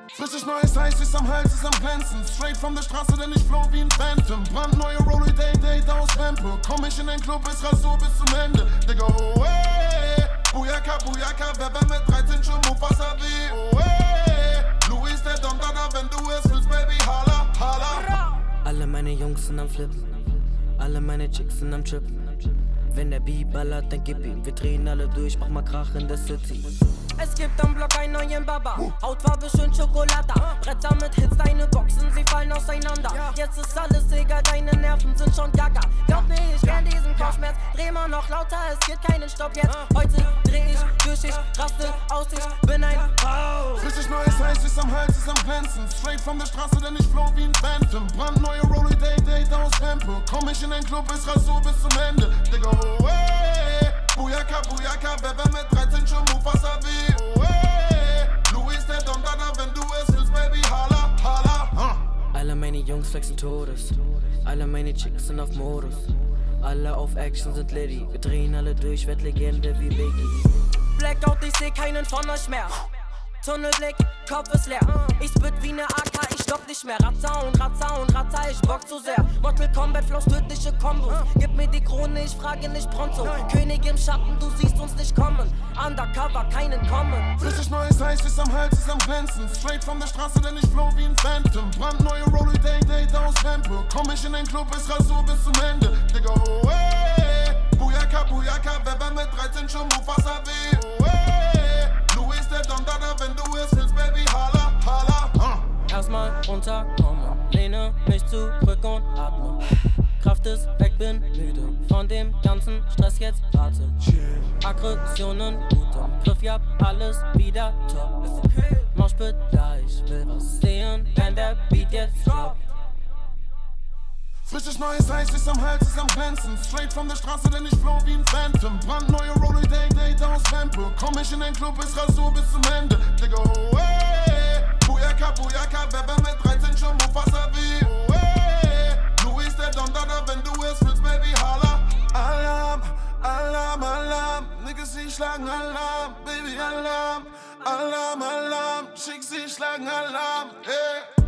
Frisches neues Eis ist am Hals, ist am glänzen. Straight von der Straße, denn ich flow wie ein Phantom. Brandneue Rolly Date aus Tempo. Komm ich in den Club, ist Rasur bis zum Ende. Digga, oh ey. Bujaka, wer mit 13 schon Mufasa wie, oh ey. Louis der Don Dada, wenn du es willst, Baby, holla, holla. Alle meine Jungs sind am Flippen, alle meine Chicks sind am Trippen. Wenn der Beat ballert, dann gib ihm. Wir drehen alle durch, mach mal Krach in der City. Es gibt am Block einen neuen Baba, Hautfarbe schön Schokolada. Bretter mit Hits, deine Boxen, sie fallen auseinander. Jetzt ist alles egal, deine Nerven sind schon gaga. Glaub mir, ich kenn diesen Kopfschmerz, dreh mal noch lauter, es gibt keinen Stopp jetzt. Heute dreh ich durch, ich raste aus, ich bin ein Pow. Frisches neues Eis ist am Hals, ist am glänzen. Straight von der Straße, denn ich flow wie ein Phantom. Brandneue Rolly Date aus Tempo. Komm ich in den Club, ist Rasur bis zum Ende. Digga, oh ey. Bujaka, wer mit 13 schon Mufasa wie, oh ey. Louis der Don Dada, wenn du es willst, Baby, holla, holla. Alle meine Jungs flexen Todes, alle meine Chicks sind auf Modus. Alle auf Action sind Liddy, wir drehen alle durch, werd Legende wie Biggie. Blackout, ich seh keinen von euch mehr. Tunnelblick, Kopf ist leer. Ich spit wie ne AK, ich stopp nicht mehr. Ratter und Ratter, ich bock zu sehr. Mortal Kombat, Flows, tödliche Kombos. Gib mir die Krone, ich frage nicht pronto. König im Schatten, du siehst uns nicht kommen. Undercover, keinen kommen. Frisches neues Eis ist am Hals, ist am glänzen. Straight von der Straße, denn ich flow wie ein Phantom. Brandneue Rolly Date aus Tempo. Komm ich in den Club, ist Rasur bis zum Ende. Digga, oh ey. Bujaka, wer mit 13 schon Mufasa wie, oh ey. Louis der Don Dada, wenn du es willst, Baby, holla, holla. Erstmal runterkommen, lehne mich zurück und atme. Kraft ist weg, bin müde von dem ganzen Stress, jetzt warte. Aggressionen gut im Griff, ja, alles wieder top. Moshpit da, ich will was sehen, wenn der Beat jetzt droppt. Frisches neues Eis ist am Hals, ist am glänzen. Straight von der Straße, denn ich flow wie ein Phantom. Brandneue Rolly Date aus Tempo. Komm ich in den Club, ist Rasur bis zum Ende. Digga, oh ey. Bujaka, wer mit 13 schon Mufasa wie, oh ey. Louis der Don Dada, wenn du es willst, Baby, holla. Alarm, Alarm, Alarm. Niggas, sie schlagen Alarm. Baby, Alarm, Alarm, Alarm. Chicks, sie schlagen Alarm, ey.